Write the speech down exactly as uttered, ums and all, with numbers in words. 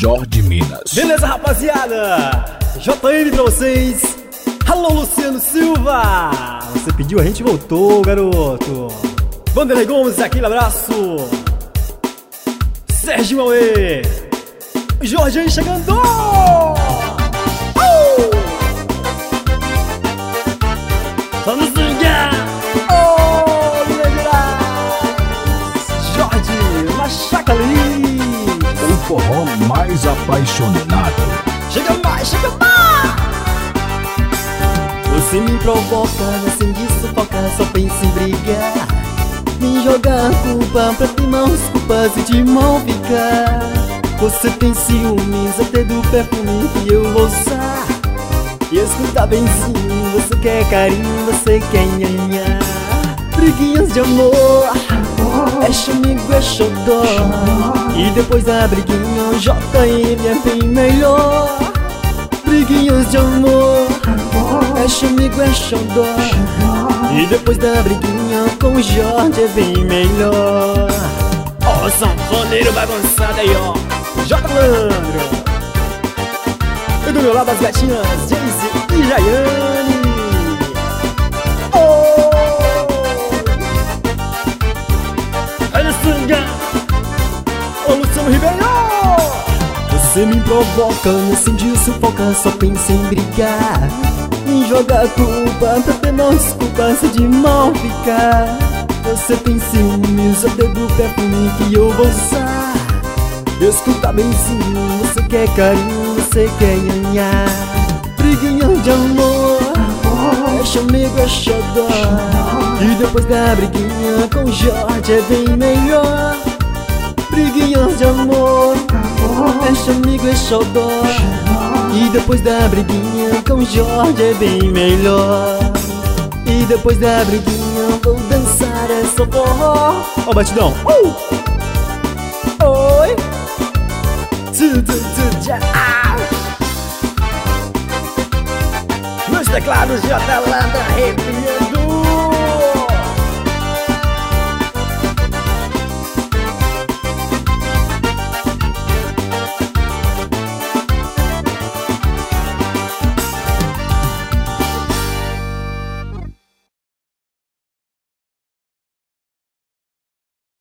Jorge Minas. Beleza, rapaziada? J M pra vocês. Alô, Luciano Silva. Você pediu, a gente voltou, garoto. Vanderlei Gomes, aquele abraço. Sérgio Aue. Jorge aí chegando. Uh! Vamos ligar. Oh, Minas Gerais. Jorge, machaca ali. O forró mais apaixonado. Chega mais, chega mais. Você me provoca, assim de sufoca, só pensa em brigar. Me jogar culpa pra ter mãos culpas e de mão ficar. Você tem ciúmes até do perfume que eu vou usar. E escuta benzinho, você quer carinho, você quer nhanhá. Briguinhas de amor, é chamigo, é xodó. E depois da briguinha o J M é bem melhor. Briguinhas de amor, é chamigo, é xodó. E depois da briguinha com o Jorge é bem melhor. Ó, oh, sanfoneiro bagunçado aí, ó, J. Malandro. E do meu lado as gatinhas Jayce e Jaiane. Oh! Olha o Sanga, ô Luciano Ribeiro. Você me provoca, me acende, sufoca, só pensa em brigar. Me joga culpa pra ter mais culpa se de mal ficar. Você tem ciúmes até do perfume que eu vou usar. Escuta benzinho, você quer carinho, você quer nhanhá. Briguinha de amor, é chamigo, é xodó. E depois da briguinha com o Jorge é bem melhor. Briguinha de amor, é chamigo, é xodó. E depois da briguinha com o Jorge é bem melhor. E depois da briguinha vou dançar essa forró. Ó o batidão. Uh! Oi! Tu, tu, tu, já. Nos teclados J. Landa,